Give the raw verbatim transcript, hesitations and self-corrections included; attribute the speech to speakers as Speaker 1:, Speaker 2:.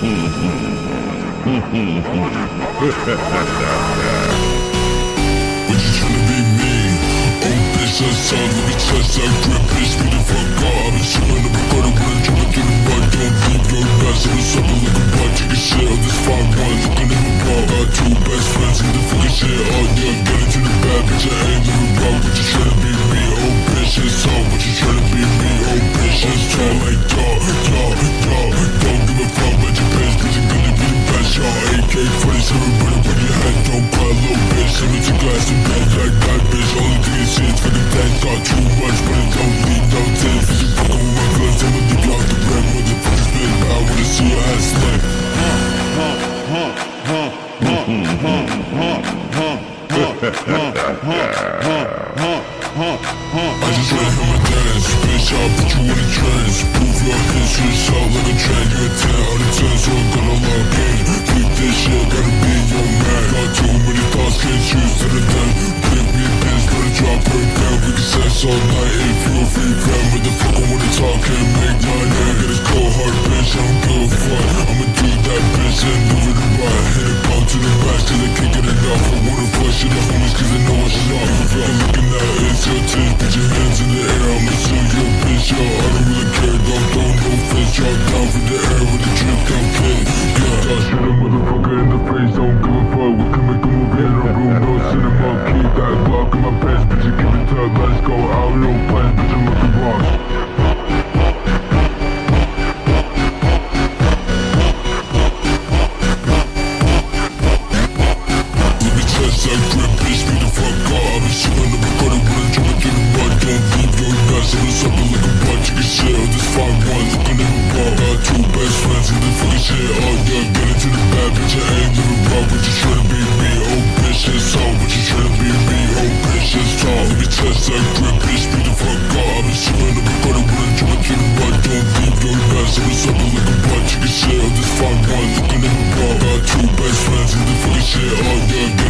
Speaker 1: tryna be me? Oh bitch, that's all, let me touch that grip, bitch, me the fuck up. I've been shooting up a gutter when I'm jumping through the mud. Don't leave your nuts, I'm a sucker like a butt. Take a shit on this five one, looking at the ball. Got two best friends, get the fucking shit all yeah. Get into the bad, bitch, I ain't living wrong. But you tryna be me? Oh bitch, it's all, but you tryna be me? Oh bitch, it's all like y'all, y'all, y'all. Don't give a fuck about your bitch, bitch, you gonna be the best, y'all. A K forty-seven, put it on your head, don't cry, little bitch. Send me to glass and bed like that, bitch. Only thing you see is fucking dead. Thought too much, but it don't need no tears. Bitch, you fucking with my guns, I'ma leave you out the bread. Motherfuckers spit, but I wanna see your ass slick. I just wanna hear my dance, bitch, I'll put you in a trance. Prove your history, shout like a trend. You're a ten out of ten, so I'm gonna lock in. Keep this shit, gotta be your man. Got too many thoughts, can't choose to the den. Pick me a bitch, better drop her down. We can sex all night if you a free fan. Motherfucker wanna talk, can't make my name. Get this cold hard, bitch, I don't give a fuck. I'ma do that bitch and do it right. Hit it pump to the max till they can't get enough. I wanna push it up homies cause they know I should off. If you're looking at it, it's your team. Put your hands in the air, I'ma sue your bitch, yo. I don't really care, don't throw no face. Drop down for the air with the drip down kid. Yeah, I shoot a motherfucker in the face, don't give a fuck. We can make a movie in a room, no cinema. Keep that Glock in my pants, bitch, you keep it tough. Let's go out, no plans, bitch, I'm looking wrong. That grip, bitch, me the fuck up. I've been shooting up a gutter when I'm jumping through the mud. Don't leave your nuts, I'm a sucker like a butt. Take a shit on this five one, looking at the ball. Got two best friends, get the fucking shit all yeah. Get into the bad, bitch, I ain't living wrong. But you tryna be me? Oh bitch, it's all, but you tryna be me? Oh bitch, it's tall. Let me test that grip, bitch, me the fuck up. I've been shooting up a gutter when I'm jumping through the mud. Don't leave your nuts, I'm a sucker like a butt. Take a shit on this five one, looking at the ball. Got two best friends, get the fucking shit all yeah.